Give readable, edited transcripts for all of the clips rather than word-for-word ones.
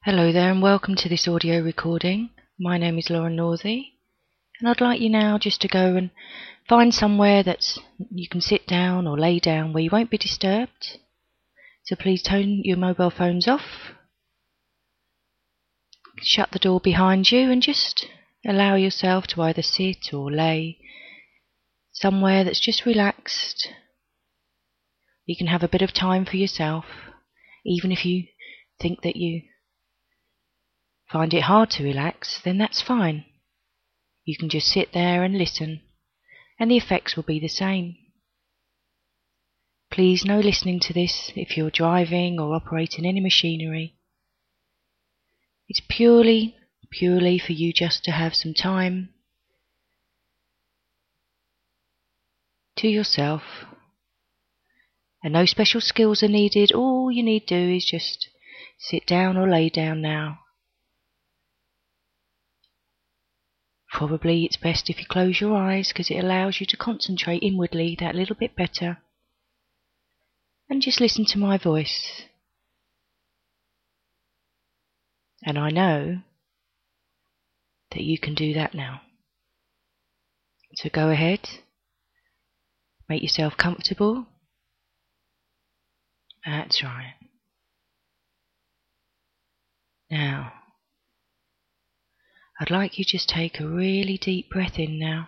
Hello there and welcome to this audio recording. My name is Lauren Northey and I'd like you now just to go and find somewhere that you can sit down or lay down where you won't be disturbed. So please turn your mobile phones off, shut the door behind you and just allow yourself to either sit or lay somewhere that's just relaxed. You can have a bit of time for yourself, even if you think that you find it hard to relax, then that's fine. You can just sit there and listen, and the effects will be the same. Please, no listening to this if you're driving or operating any machinery. It's purely for you just to have some time to yourself. And no special skills are needed. All you need to do is just sit down or lay down now. Probably it's best if you close your eyes because it allows you to concentrate inwardly that little bit better. And just listen to my voice. And I know that you can do that now. So go ahead, make yourself comfortable. That's right. Now, I'd like you to just take a really deep breath in now.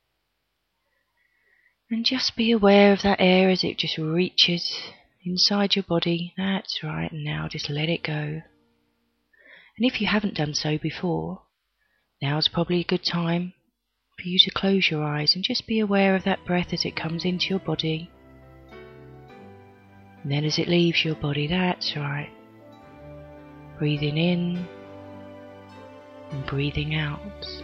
And just be aware of that air as it just reaches inside your body. That's right, and now just let it go. And if you haven't done so before, now's probably a good time for you to close your eyes and just be aware of that breath as it comes into your body. And then as it leaves your body, that's right. Breathing in and breathing out.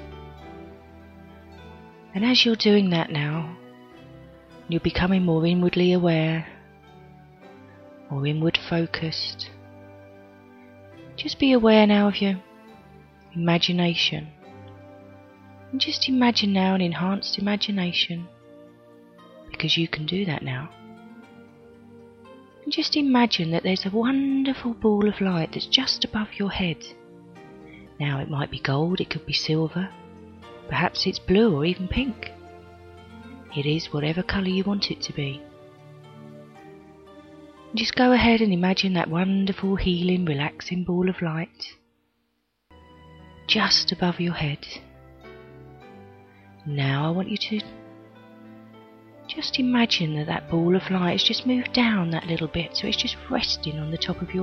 And as you're doing that now, you're becoming more inwardly aware, more inward focused. Just be aware now of your imagination. And just imagine now an enhanced imagination, because you can do that now. And just imagine that there's a wonderful ball of light that's just above your head. Now it might be gold, it could be silver, perhaps it's blue or even pink. It is whatever colour you want it to be. And just go ahead and imagine that wonderful, healing, relaxing ball of light just above your head. Now I want you to just imagine that that ball of light has just moved down that little bit, so it's just resting on the top of your